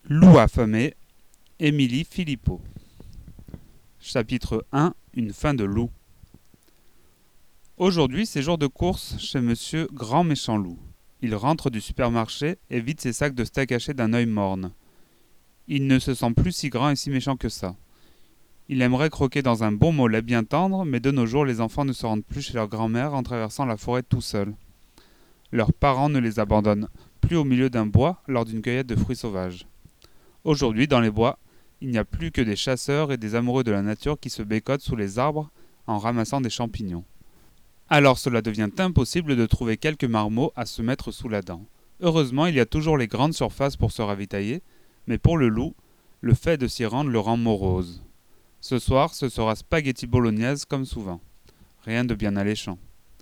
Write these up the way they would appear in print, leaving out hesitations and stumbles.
Loup affamé, Émilie Philippot. Chapitre 1. Une fin de loup. Aujourd'hui, c'est jour de course chez monsieur Grand Méchant Loup. Il rentre du supermarché et vide ses sacs de steak haché d'un œil morne. Il ne se sent plus si grand et si méchant que ça. Il aimerait croquer dans un bon mollet bien tendre, mais de nos jours, les enfants ne se rendent plus chez leur grand-mère en traversant la forêt tout seuls. Leurs parents ne les abandonnent plus au milieu d'un bois lors d'une cueillette de fruits sauvages. Aujourd'hui, dans les bois, il n'y a plus que des chasseurs et des amoureux de la nature qui se bécotent sous les arbres en ramassant des champignons. Alors cela devient impossible de trouver quelques marmots à se mettre sous la dent. Heureusement, il y a toujours les grandes surfaces pour se ravitailler, mais pour le loup, le fait de s'y rendre le rend morose. Ce soir, ce sera spaghetti bolognaise comme souvent. Rien de bien alléchant.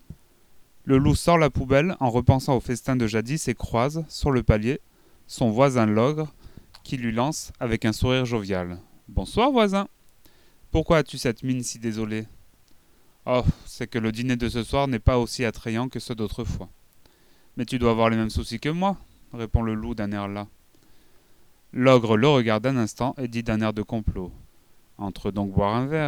Le loup sort la poubelle en repensant au festin de jadis et croise, sur le palier, son voisin l'ogre, qui lui lance avec un sourire jovial. « Bonsoir, voisin. Pourquoi as-tu cette mine si désolée ?»« Oh, c'est que le dîner de ce soir n'est pas aussi attrayant que ceux d'autrefois. »« Mais tu dois avoir les mêmes soucis que moi, » répond le loup d'un air las. L'ogre le regarde un instant et dit d'un air de complot. « Entre donc boire un verre. »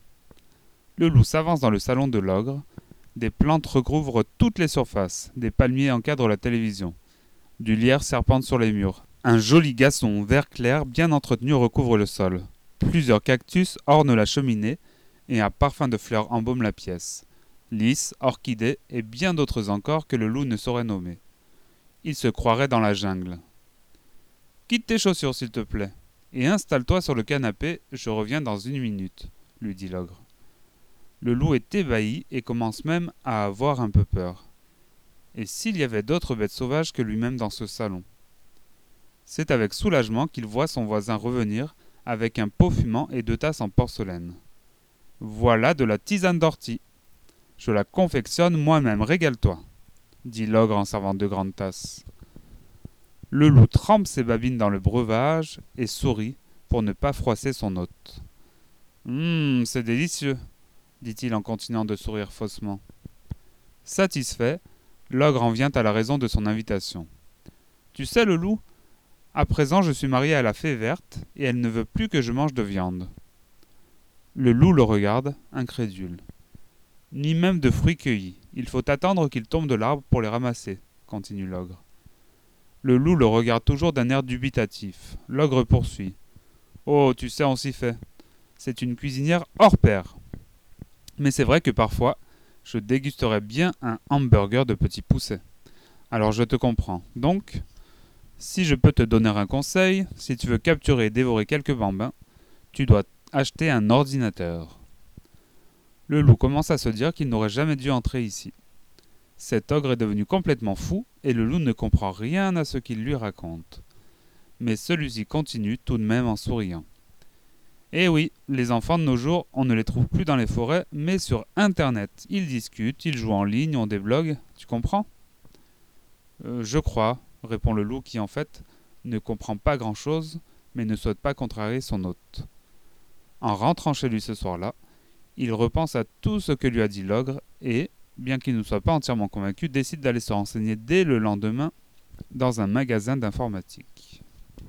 Le loup s'avance dans le salon de l'ogre. Des plantes recouvrent toutes les surfaces. Des palmiers encadrent la télévision. Du lierre serpente sur les murs. Un joli gasson vert clair bien entretenu recouvre le sol. Plusieurs cactus ornent la cheminée et un parfum de fleurs embaume la pièce. Lys, orchidées et bien d'autres encore que le loup ne saurait nommer. Il se croirait dans la jungle. « Quitte tes chaussures s'il te plaît, et installe-toi sur le canapé, je reviens dans 1 minute, » lui dit l'ogre. Le loup est ébahi et commence même à avoir un peu peur. Et s'il y avait d'autres bêtes sauvages que lui-même dans ce salon? C'est avec soulagement qu'il voit son voisin revenir avec un pot fumant et 2 tasses en porcelaine. « Voilà de la tisane d'ortie. Je la confectionne moi-même, régale-toi, » dit l'ogre en servant 2 grandes tasses. Le loup trempe ses babines dans le breuvage et sourit pour ne pas froisser son hôte. « C'est délicieux, » dit-il en continuant de sourire faussement. Satisfait, l'ogre en vient à la raison de son invitation. « Tu sais, le loup, à présent je suis marié à la fée verte et elle ne veut plus que je mange de viande. » Le loup le regarde, incrédule. « Ni même de fruits cueillis. Il faut attendre qu'ils tombent de l'arbre pour les ramasser, » continue l'ogre. Le loup le regarde toujours d'un air dubitatif. L'ogre poursuit. « Oh, tu sais, on s'y fait. C'est une cuisinière hors pair. Mais c'est vrai que parfois, je dégusterais bien un hamburger de petit poucet. Alors je te comprends. Donc, si je peux te donner un conseil, si tu veux capturer et dévorer quelques bambins, tu dois acheter un ordinateur. » Le loup commence à se dire qu'il n'aurait jamais dû entrer ici. Cet ogre est devenu complètement fou et le loup ne comprend rien à ce qu'il lui raconte. Mais celui-ci continue tout de même en souriant. Eh oui, les enfants de nos jours, on ne les trouve plus dans les forêts, mais sur Internet. Ils discutent, ils jouent en ligne, ont des blogs, tu comprends ? Je crois, répond le loup qui en fait ne comprend pas grand-chose, mais ne souhaite pas contrarier son hôte. En rentrant chez lui ce soir-là, il repense à tout ce que lui a dit l'ogre et, bien qu'il ne soit pas entièrement convaincu, décide d'aller se renseigner dès le lendemain dans un magasin d'informatique.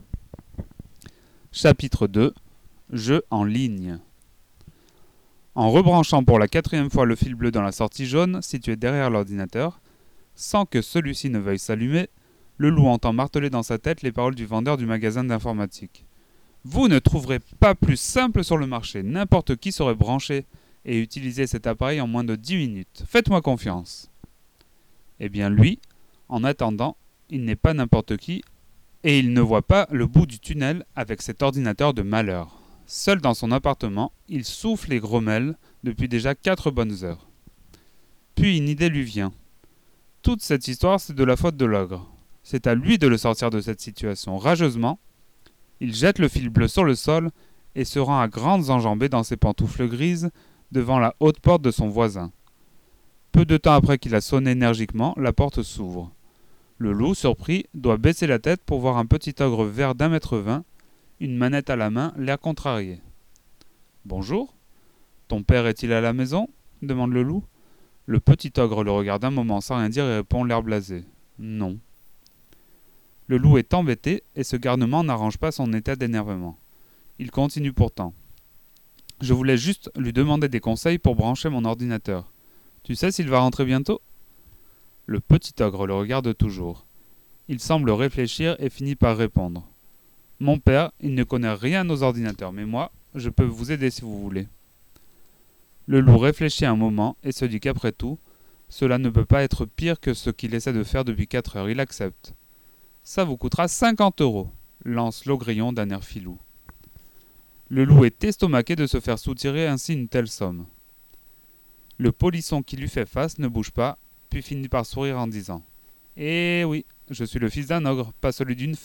Chapitre 2. Jeu en ligne. En rebranchant pour la 4e fois le fil bleu dans la sortie jaune située derrière l'ordinateur, sans que celui-ci ne veuille s'allumer, le loup entend marteler dans sa tête les paroles du vendeur du magasin d'informatique. « Vous ne trouverez pas plus simple sur le marché. N'importe qui saurait brancher et utiliser cet appareil en moins de 10 minutes. Faites-moi confiance. » Eh bien lui, en attendant, il n'est pas n'importe qui et il ne voit pas le bout du tunnel avec cet ordinateur de malheur. Seul dans son appartement, il souffle et grommelle depuis déjà 4 bonnes heures. Puis une idée lui vient. Toute cette histoire, c'est de la faute de l'ogre. C'est à lui de le sortir de cette situation. Rageusement, il jette le fil bleu sur le sol et se rend à grandes enjambées dans ses pantoufles grises devant la haute porte de son voisin. Peu de temps après qu'il a sonné énergiquement, la porte s'ouvre. Le loup, surpris, doit baisser la tête pour voir un petit ogre vert d'1,20 m, une manette à la main, l'air contrarié. « Bonjour. Ton père est-il à la maison ?» demande le loup. Le petit ogre le regarde un moment sans rien dire et répond l'air blasé. « Non. » Le loup est embêté et ce garnement n'arrange pas son état d'énervement. Il continue pourtant. Je voulais juste lui demander des conseils pour brancher mon ordinateur. Tu sais s'il va rentrer bientôt ? Le petit ogre le regarde toujours. Il semble réfléchir et finit par répondre. Mon père, il ne connaît rien aux ordinateurs, mais moi, je peux vous aider si vous voulez. Le loup réfléchit un moment et se dit qu'après tout, cela ne peut pas être pire que ce qu'il essaie de faire depuis 4 heures. Il accepte. Ça vous coûtera 50 €, lance l'Augrillon d'un air filou. Le loup est estomaqué de se faire soutirer ainsi une telle somme. Le polisson qui lui fait face ne bouge pas, puis finit par sourire en disant « Eh oui, je suis le fils d'un ogre, pas celui d'une fée. »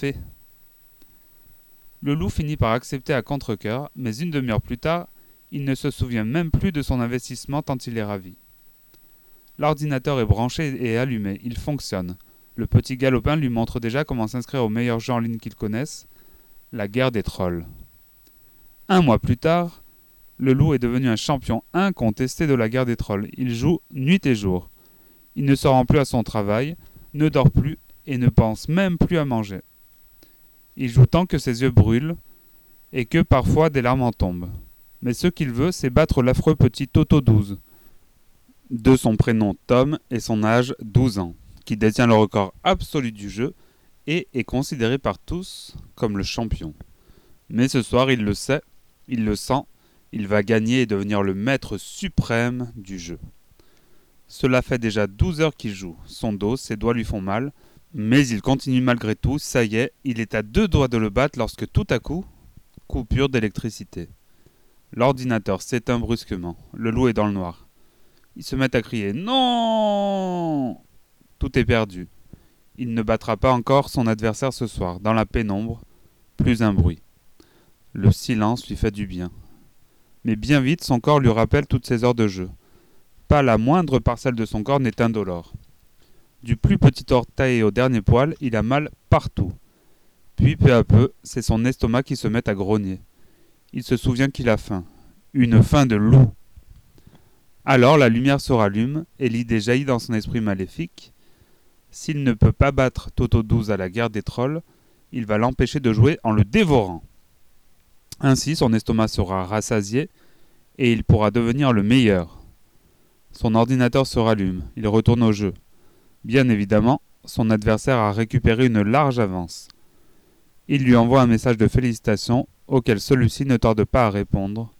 Le loup finit par accepter à contre-cœur, mais une demi-heure plus tard, il ne se souvient même plus de son investissement tant il est ravi. L'ordinateur est branché et allumé, il fonctionne. Le petit galopin lui montre déjà comment s'inscrire aux meilleurs jeux en ligne qu'il connaisse, la guerre des trolls. 1 mois plus tard, le loup est devenu un champion incontesté de la guerre des trolls. Il joue nuit et jour. Il ne se rend plus à son travail, ne dort plus et ne pense même plus à manger. Il joue tant que ses yeux brûlent et que parfois des larmes en tombent. Mais ce qu'il veut, c'est battre l'affreux petit Toto 12, de son prénom Tom et son âge 12 ans, qui détient le record absolu du jeu et est considéré par tous comme le champion. Mais ce soir, il le sait, il le sent, il va gagner et devenir le maître suprême du jeu. Cela fait déjà 12 heures qu'il joue, son dos, ses doigts lui font mal, mais il continue malgré tout, ça y est, il est à 2 doigts de le battre lorsque tout à coup, coupure d'électricité. L'ordinateur s'éteint brusquement, le loup est dans le noir. Il se met à crier « Non !» Tout est perdu. Il ne battra pas encore son adversaire ce soir. Dans la pénombre, plus un bruit. Le silence lui fait du bien. Mais bien vite, son corps lui rappelle toutes ses heures de jeu. Pas la moindre parcelle de son corps n'est indolore. Du plus petit orteil au dernier poil, il a mal partout. Puis peu à peu, c'est son estomac qui se met à grogner. Il se souvient qu'il a faim. Une faim de loup. Alors la lumière se rallume et l'idée jaillit dans son esprit maléfique. S'il ne peut pas battre Toto 12 à la guerre des trolls, il va l'empêcher de jouer en le dévorant. Ainsi, son estomac sera rassasié et il pourra devenir le meilleur. Son ordinateur se rallume, il retourne au jeu. Bien évidemment, son adversaire a récupéré une large avance. Il lui envoie un message de félicitations auquel celui-ci ne tarde pas à répondre.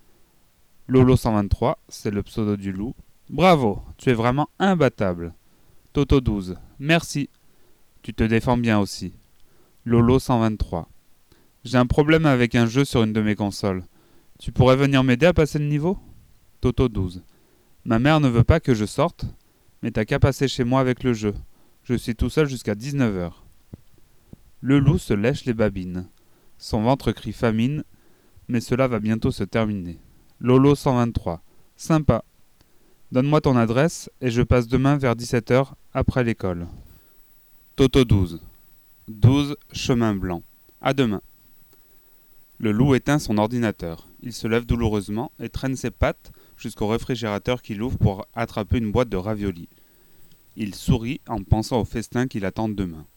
Lolo 123, c'est le pseudo du loup. Bravo, tu es vraiment imbattable. Toto 12, merci. Tu te défends bien aussi. Lolo 123. J'ai un problème avec un jeu sur une de mes consoles. Tu pourrais venir m'aider à passer le niveau ? Toto 12. Ma mère ne veut pas que je sorte, mais t'as qu'à passer chez moi avec le jeu. Je suis tout seul jusqu'à 19 h. Le loup se lèche les babines. Son ventre crie famine, mais cela va bientôt se terminer. Lolo 123. Sympa. Donne-moi ton adresse et je passe demain vers 17 h après l'école. Toto 12. 12 chemin blanc. À demain. Le loup éteint son ordinateur. Il se lève douloureusement et traîne ses pattes jusqu'au réfrigérateur qu'il ouvre pour attraper une boîte de raviolis. Il sourit en pensant au festin qui l'attend demain.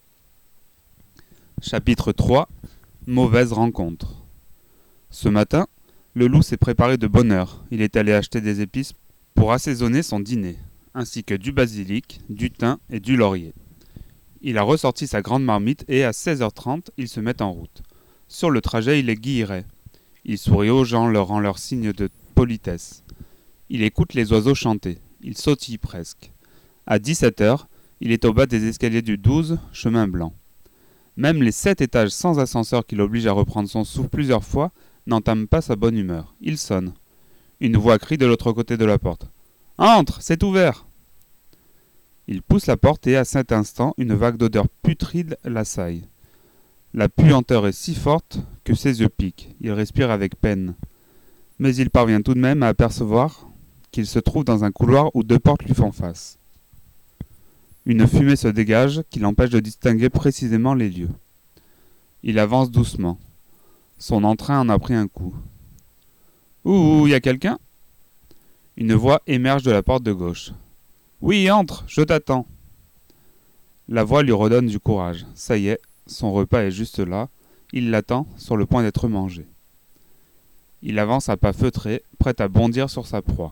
Chapitre 3. Mauvaise rencontre. Ce matin, le loup s'est préparé de bonne heure. Il est allé acheter des épices pour assaisonner son dîner, ainsi que du basilic, du thym et du laurier. Il a ressorti sa grande marmite et à 16h30, il se met en route. Sur le trajet, il est guilleret. Il sourit aux gens, leur rend leur signe de politesse. Il écoute les oiseaux chanter. Il sautille presque. À 17h, il est au bas des escaliers du 12, chemin blanc. Même les 7 étages sans ascenseur qui l'obligent à reprendre son souffle plusieurs fois n'entament pas sa bonne humeur. Il sonne. Une voix crie de l'autre côté de la porte. « Entre, c'est ouvert !» Il pousse la porte et à cet instant, une vague d'odeur putride l'assaille. La puanteur est si forte que ses yeux piquent. Il respire avec peine. Mais il parvient tout de même à apercevoir qu'il se trouve dans un couloir où 2 portes lui font face. Une fumée se dégage qui l'empêche de distinguer précisément les lieux. Il avance doucement. Son entrain en a pris un coup. « Ouh, y a quelqu'un ?» Une voix émerge de la porte de gauche. « Oui, entre, je t'attends. » La voix lui redonne du courage. Ça y est, son repas est juste là, il l'attend, sur le point d'être mangé. Il avance à pas feutrés, prêt à bondir sur sa proie.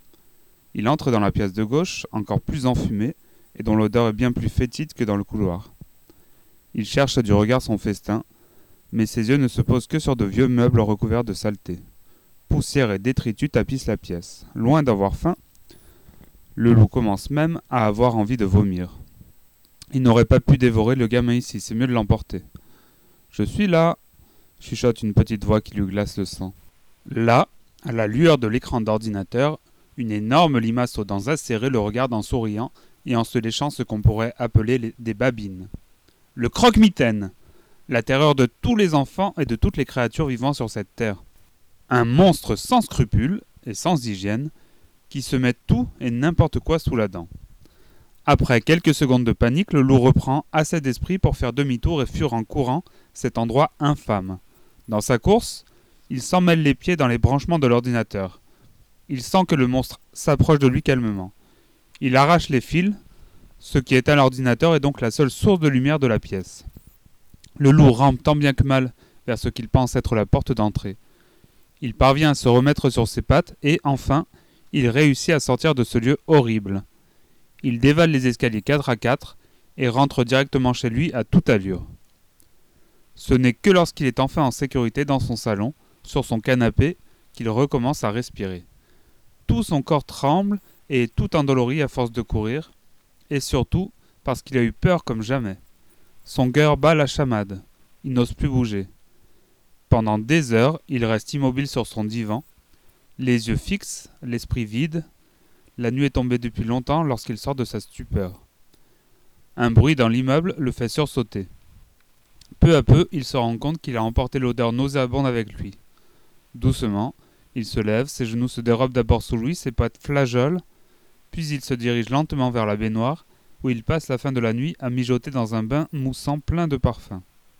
Il entre dans la pièce de gauche, encore plus enfumée, et dont l'odeur est bien plus fétide que dans le couloir. Il cherche du regard son festin, mais ses yeux ne se posent que sur de vieux meubles recouverts de saleté. Poussière et détritus tapissent la pièce. Loin d'avoir faim, le loup commence même à avoir envie de vomir. Il n'aurait pas pu dévorer le gamin ici, c'est mieux de l'emporter. « Je suis là !» chuchote une petite voix qui lui glace le sang. Là, à la lueur de l'écran d'ordinateur, une énorme limace aux dents acérées le regarde en souriant et en se léchant ce qu'on pourrait appeler des babines. Le croque-mitaine, la terreur de tous les enfants et de toutes les créatures vivant sur cette terre. Un monstre sans scrupules et sans hygiène qui se met tout et n'importe quoi sous la dent. Après quelques secondes de panique, le loup reprend assez d'esprit pour faire demi-tour et fuir en courant cet endroit infâme. Dans sa course, il s'emmêle les pieds dans les branchements de l'ordinateur. Il sent que le monstre s'approche de lui calmement. Il arrache les fils, ce qui éteint l'ordinateur est donc la seule source de lumière de la pièce. Le loup rampe tant bien que mal vers ce qu'il pense être la porte d'entrée. Il parvient à se remettre sur ses pattes et, enfin, il réussit à sortir de ce lieu horrible. Il dévale les escaliers 4 à 4 et rentre directement chez lui à toute allure. Ce n'est que lorsqu'il est enfin en sécurité dans son salon, sur son canapé, qu'il recommence à respirer. Tout son corps tremble et est tout endolori à force de courir, et surtout parce qu'il a eu peur comme jamais. Son cœur bat la chamade, il n'ose plus bouger. Pendant des heures, il reste immobile sur son divan, les yeux fixes, l'esprit vide. La nuit est tombée depuis longtemps lorsqu'il sort de sa stupeur. Un bruit dans l'immeuble le fait sursauter. Peu à peu, il se rend compte qu'il a emporté l'odeur nauséabonde avec lui. Doucement, il se lève, ses genoux se dérobent d'abord sous lui, ses pattes flageolent, puis il se dirige lentement vers la baignoire, où il passe la fin de la nuit à mijoter dans un bain moussant plein de parfums.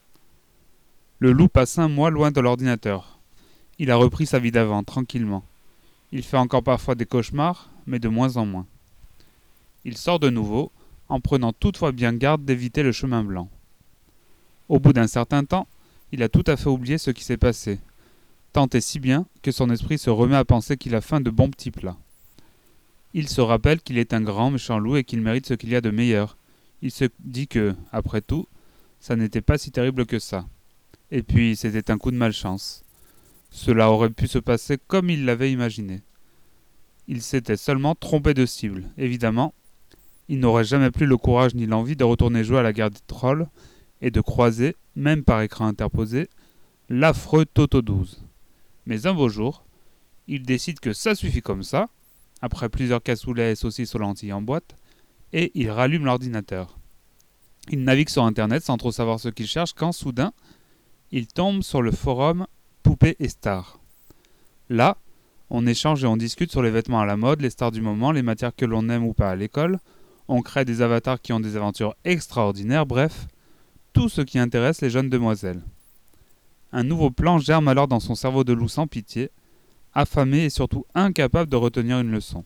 Le loup passe un mois loin de l'ordinateur. Il a repris sa vie d'avant, tranquillement. Il fait encore parfois des cauchemars, mais de moins en moins. Il sort de nouveau, en prenant toutefois bien garde d'éviter le chemin blanc. Au bout d'un certain temps, il a tout à fait oublié ce qui s'est passé, tant et si bien que son esprit se remet à penser qu'il a faim de bons petits plats. Il se rappelle qu'il est un grand méchant loup et qu'il mérite ce qu'il y a de meilleur. Il se dit que, après tout, ça n'était pas si terrible que ça. Et puis, c'était un coup de malchance. Cela aurait pu se passer comme il l'avait imaginé. Il s'était seulement trompé de cible. Évidemment, il n'aurait jamais plus le courage ni l'envie de retourner jouer à la guerre des trolls et de croiser, même par écran interposé, l'affreux Toto 12. Mais un beau jour, il décide que ça suffit comme ça, après plusieurs cassoulets et saucisses aux lentilles en boîte, et il rallume l'ordinateur. Il navigue sur internet sans trop savoir ce qu'il cherche quand, soudain, il tombe sur le forum Poupées et Stars. Là, on échange et on discute sur les vêtements à la mode, les stars du moment, les matières que l'on aime ou pas à l'école. On crée des avatars qui ont des aventures extraordinaires, bref, tout ce qui intéresse les jeunes demoiselles. Un nouveau plan germe alors dans son cerveau de loup sans pitié, affamé et surtout incapable de retenir une leçon.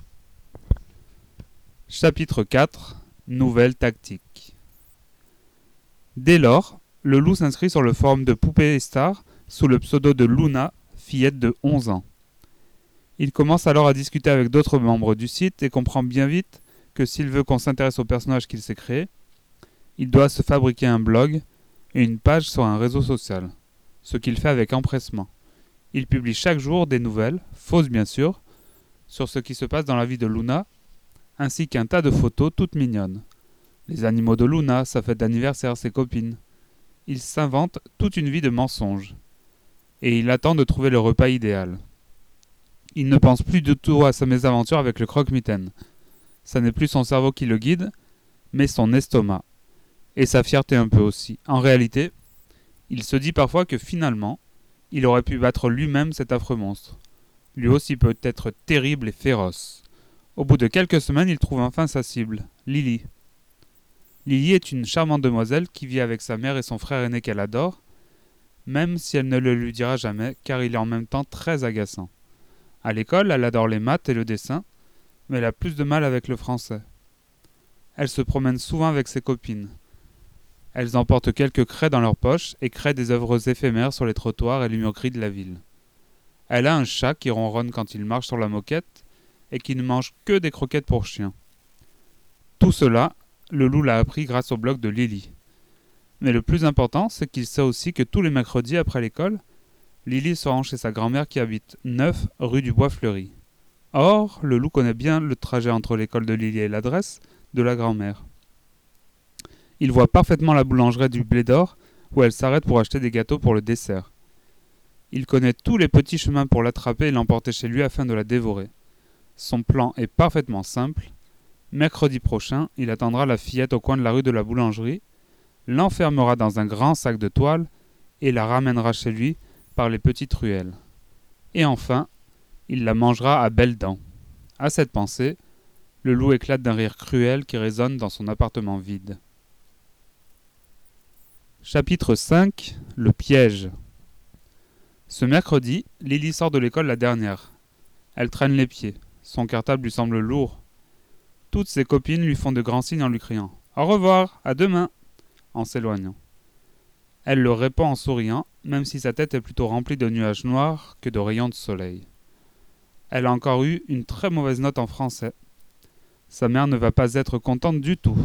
Chapitre 4. Nouvelle tactique. Dès lors, le loup s'inscrit sur le forum de Poupées et Stars sous le pseudo de Luna, fillette de 11 ans. Il commence alors à discuter avec d'autres membres du site et comprend bien vite que s'il veut qu'on s'intéresse au personnage qu'il s'est créé, il doit se fabriquer un blog et une page sur un réseau social, ce qu'il fait avec empressement. Il publie chaque jour des nouvelles, fausses bien sûr, sur ce qui se passe dans la vie de Luna, ainsi qu'un tas de photos toutes mignonnes. Les animaux de Luna, sa fête d'anniversaire, ses copines. Il s'invente toute une vie de mensonges. Et il attend de trouver le repas idéal. Il ne pense plus du tout à sa mésaventure avec le croque-mitaine. Ça n'est plus son cerveau qui le guide, mais son estomac. Et sa fierté un peu aussi. En réalité, il se dit parfois que finalement, il aurait pu battre lui-même cet affreux monstre. Lui aussi peut être terrible et féroce. Au bout de quelques semaines, il trouve enfin sa cible, Lily. Lily est une charmante demoiselle qui vit avec sa mère et son frère aîné qu'elle adore, même si elle ne le lui dira jamais, car il est en même temps très agaçant. À l'école, elle adore les maths et le dessin, mais elle a plus de mal avec le français. Elle se promène souvent avec ses copines. Elles emportent quelques craies dans leurs poches et créent des œuvres éphémères sur les trottoirs et les murs gris de la ville. Elle a un chat qui ronronne quand il marche sur la moquette et qui ne mange que des croquettes pour chien. Tout cela, le loup l'a appris grâce au blog de Lily. Mais le plus important, c'est qu'il sait aussi que tous les mercredis après l'école, Lily se rend chez sa grand-mère qui habite 9 rue du Bois Fleuri. Or, le loup connaît bien le trajet entre l'école de Lily et l'adresse de la grand-mère. Il voit parfaitement la boulangerie du Blé d'Or où elle s'arrête pour acheter des gâteaux pour le dessert. Il connaît tous les petits chemins pour l'attraper et l'emporter chez lui afin de la dévorer. Son plan est parfaitement simple. Mercredi prochain, il attendra la fillette au coin de la rue de la boulangerie, l'enfermera dans un grand sac de toile et la ramènera chez lui par les petites ruelles. Et enfin, il la mangera à belles dents. À cette pensée, le loup éclate d'un rire cruel qui résonne dans son appartement vide. Chapitre 5. Le piège. Ce mercredi, Lily sort de l'école la dernière. Elle traîne les pieds. Son cartable lui semble lourd. Toutes ses copines lui font de grands signes en lui criant « Au revoir, à demain !» en s'éloignant. Elle le répond en souriant, même si sa tête est plutôt remplie de nuages noirs que de rayons de soleil. Elle a encore eu une très mauvaise note en français. Sa mère ne va pas être contente du tout.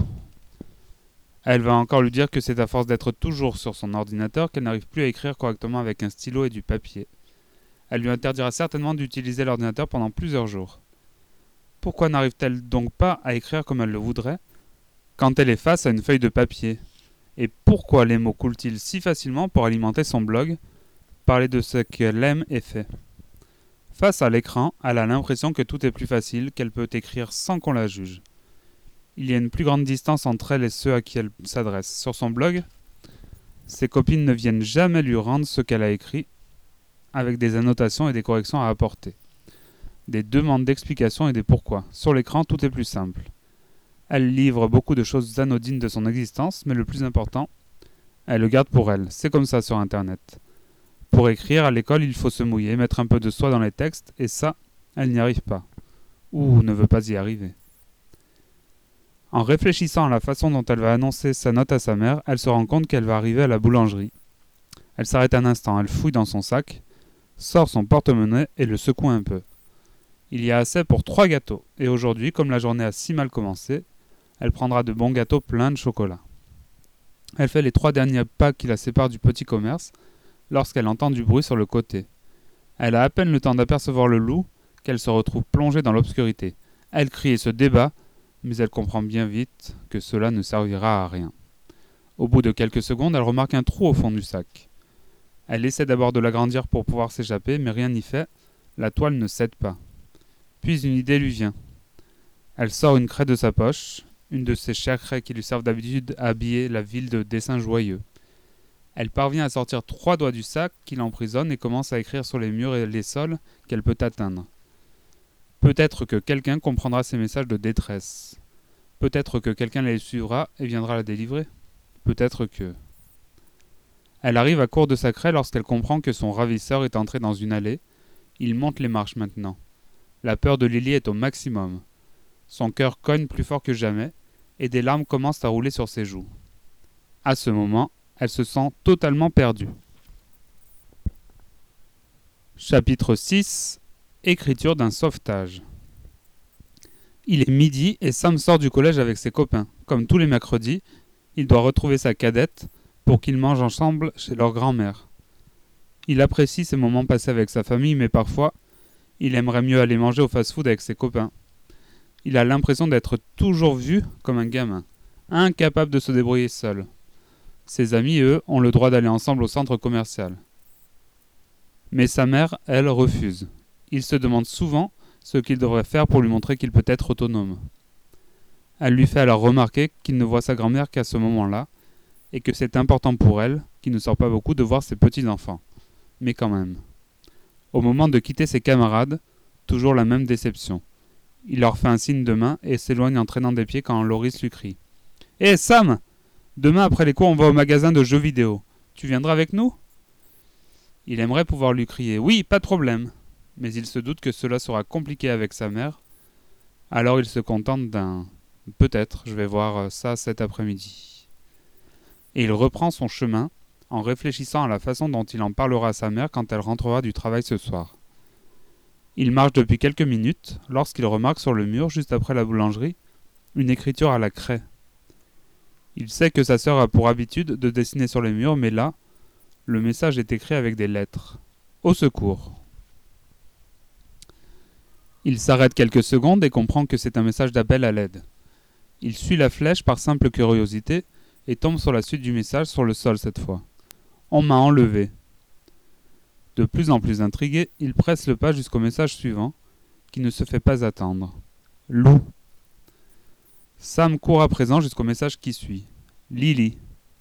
Elle va encore lui dire que c'est à force d'être toujours sur son ordinateur qu'elle n'arrive plus à écrire correctement avec un stylo et du papier. Elle lui interdira certainement d'utiliser l'ordinateur pendant plusieurs jours. Pourquoi n'arrive-t-elle donc pas à écrire comme elle le voudrait quand elle est face à une feuille de papier ? Et pourquoi les mots coulent-ils si facilement pour alimenter son blog, parler de ce qu'elle aime et fait ? Face à l'écran, elle a l'impression que tout est plus facile, qu'elle peut écrire sans qu'on la juge. Il y a une plus grande distance entre elle et ceux à qui elle s'adresse. Sur son blog, ses copines ne viennent jamais lui rendre ce qu'elle a écrit, avec des annotations et des corrections à apporter. Des demandes d'explications et des pourquoi. Sur l'écran, tout est plus simple. Elle livre beaucoup de choses anodines de son existence, mais le plus important, elle le garde pour elle. C'est comme ça sur Internet. Pour écrire, à l'école, il faut se mouiller, mettre un peu de soi dans les textes, et ça, elle n'y arrive pas. Ou ne veut pas y arriver. En réfléchissant à la façon dont elle va annoncer sa note à sa mère, elle se rend compte qu'elle va arriver à la boulangerie. Elle s'arrête un instant, elle fouille dans son sac, sort son porte-monnaie et le secoue un peu. Il y a assez pour 3 gâteaux, et aujourd'hui, comme la journée a si mal commencé, elle prendra de bons gâteaux pleins de chocolat. Elle fait les 3 derniers pas qui la séparent du petit commerce, lorsqu'elle entend du bruit sur le côté. Elle a à peine le temps d'apercevoir le loup, qu'elle se retrouve plongée dans l'obscurité. Elle crie et se débat, mais elle comprend bien vite que cela ne servira à rien. Au bout de quelques secondes, elle remarque un trou au fond du sac. Elle essaie d'abord de l'agrandir pour pouvoir s'échapper, mais rien n'y fait, la toile ne cède pas. Puis une idée lui vient. Elle sort une craie de sa poche, une de ces chères craies qui lui servent d'habitude à habiller la ville de dessins joyeux. Elle parvient à sortir 3 doigts du sac qui l'emprisonnent et commence à écrire sur les murs et les sols qu'elle peut atteindre. Peut-être que quelqu'un comprendra ses messages de détresse. Peut-être que quelqu'un les suivra et viendra la délivrer. Peut-être que... Elle arrive à court de sa craie lorsqu'elle comprend que son ravisseur est entré dans une allée. Il monte les marches maintenant. La peur de Lily est au maximum. Son cœur cogne plus fort que jamais, et des larmes commencent à rouler sur ses joues. À ce moment, elle se sent totalement perdue. Chapitre 6. Écriture d'un sauvetage. Il est midi et Sam sort du collège avec ses copains. Comme tous les mercredis, il doit retrouver sa cadette pour qu'ils mangent ensemble chez leur grand-mère. Il apprécie ces moments passés avec sa famille, mais parfois, il aimerait mieux aller manger au fast-food avec ses copains. Il a l'impression d'être toujours vu comme un gamin, incapable de se débrouiller seul. Ses amis, eux, ont le droit d'aller ensemble au centre commercial. Mais sa mère, elle, refuse. Il se demande souvent ce qu'il devrait faire pour lui montrer qu'il peut être autonome. Elle lui fait alors remarquer qu'il ne voit sa grand-mère qu'à ce moment-là, et que c'est important pour elle, qui ne sort pas beaucoup, de voir ses petits-enfants. Mais quand même. Au moment de quitter ses camarades, toujours la même déception. Il leur fait un signe de main et s'éloigne en traînant des pieds quand Loris lui crie « Hé Sam ! Demain après les cours on va au magasin de jeux vidéo. Tu viendras avec nous ?» Il aimerait pouvoir lui crier « Oui, pas de problème !» Mais il se doute que cela sera compliqué avec sa mère. Alors il se contente d'un « Peut-être, je vais voir ça cet après-midi. » et il reprend son chemin en réfléchissant à la façon dont il en parlera à sa mère quand elle rentrera du travail ce soir. Il marche depuis quelques minutes lorsqu'il remarque sur le mur, juste après la boulangerie, une écriture à la craie. Il sait que sa sœur a pour habitude de dessiner sur les murs, mais là, le message est écrit avec des lettres. Au secours. Il s'arrête quelques secondes et comprend que c'est un message d'appel à l'aide. Il suit la flèche par simple curiosité et tombe sur la suite du message sur le sol cette fois. On m'a enlevé. De plus en plus intrigué, il presse le pas jusqu'au message suivant, qui ne se fait pas attendre. Loup. Sam court à présent jusqu'au message qui suit. Lily.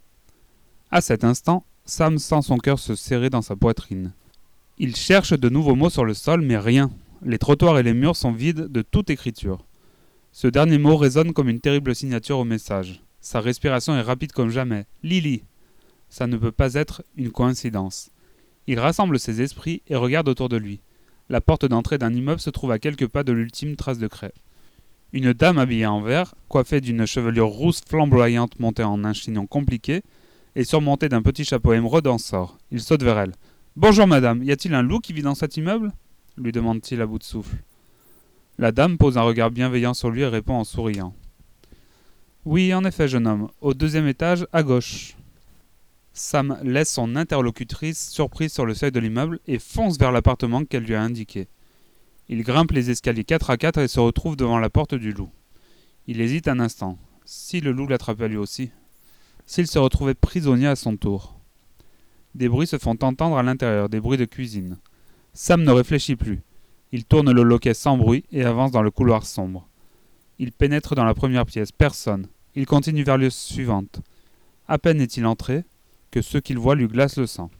À cet instant, Sam sent son cœur se serrer dans sa poitrine. Il cherche de nouveaux mots sur le sol, mais rien. Les trottoirs et les murs sont vides de toute écriture. Ce dernier mot résonne comme une terrible signature au message. Sa respiration est rapide comme jamais. Lily. Ça ne peut pas être une coïncidence. Il rassemble ses esprits et regarde autour de lui. La porte d'entrée d'un immeuble se trouve à quelques pas de l'ultime trace de craie. Une dame habillée en vert, coiffée d'une chevelure rousse flamboyante montée en un chignon compliqué, et surmontée d'un petit chapeau émeraude en sort. Il saute vers elle. « Bonjour madame, y a-t-il un loup qui vit dans cet immeuble ?» lui demande-t-il à bout de souffle. La dame pose un regard bienveillant sur lui et répond en souriant. « Oui, en effet, jeune homme, au 2e étage, à gauche. » Sam laisse son interlocutrice surprise sur le seuil de l'immeuble et fonce vers l'appartement qu'elle lui a indiqué. Il grimpe les escaliers 4 à 4 et se retrouve devant la porte du loup. Il hésite un instant. Si le loup l'attrapait lui aussi? S'il se retrouvait prisonnier à son tour? Des bruits se font entendre à l'intérieur, des bruits de cuisine. Sam ne réfléchit plus. Il tourne le loquet sans bruit et avance dans le couloir sombre. Il pénètre dans la première pièce. Personne. Il continue vers la suivante. À peine est-il entré que ce qu'il voit lui glace le sang.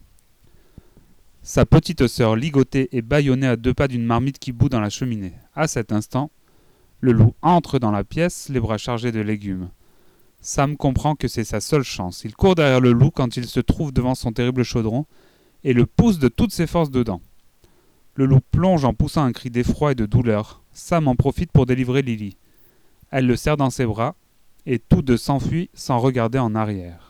Sa petite sœur ligotée et bâillonnée à 2 pas d'une marmite qui bout dans la cheminée. À cet instant, le loup entre dans la pièce, les bras chargés de légumes. Sam comprend que c'est sa seule chance. Il court derrière le loup quand il se trouve devant son terrible chaudron et le pousse de toutes ses forces dedans. Le loup plonge en poussant un cri d'effroi et de douleur. Sam en profite pour délivrer Lily. Elle le serre dans ses bras et tous deux s'enfuient sans regarder en arrière.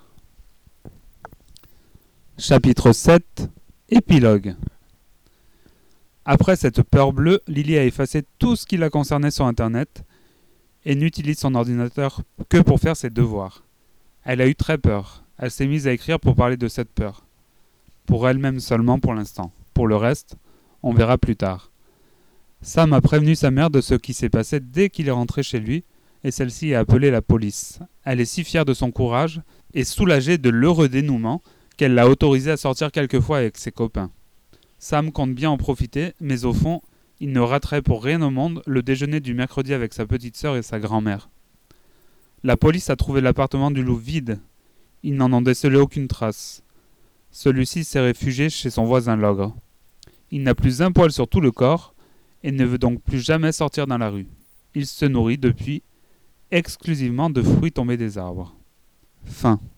Chapitre 7. Épilogue. Après cette peur bleue, Lily a effacé tout ce qui la concernait sur Internet et n'utilise son ordinateur que pour faire ses devoirs. Elle a eu très peur. Elle s'est mise à écrire pour parler de cette peur. Pour elle-même seulement pour l'instant. Pour le reste, on verra plus tard. Sam a prévenu sa mère de ce qui s'est passé dès qu'il est rentré chez lui et celle-ci a appelé la police. Elle est si fière de son courage et soulagée de l'heureux dénouement qu'elle l'a autorisé à sortir quelquefois avec ses copains. Sam compte bien en profiter, mais au fond, il ne raterait pour rien au monde le déjeuner du mercredi avec sa petite sœur et sa grand-mère. La police a trouvé l'appartement du loup vide. Ils n'en ont décelé aucune trace. Celui-ci s'est réfugié chez son voisin l'ogre. Il n'a plus un poil sur tout le corps et ne veut donc plus jamais sortir dans la rue. Il se nourrit depuis exclusivement de fruits tombés des arbres. Fin.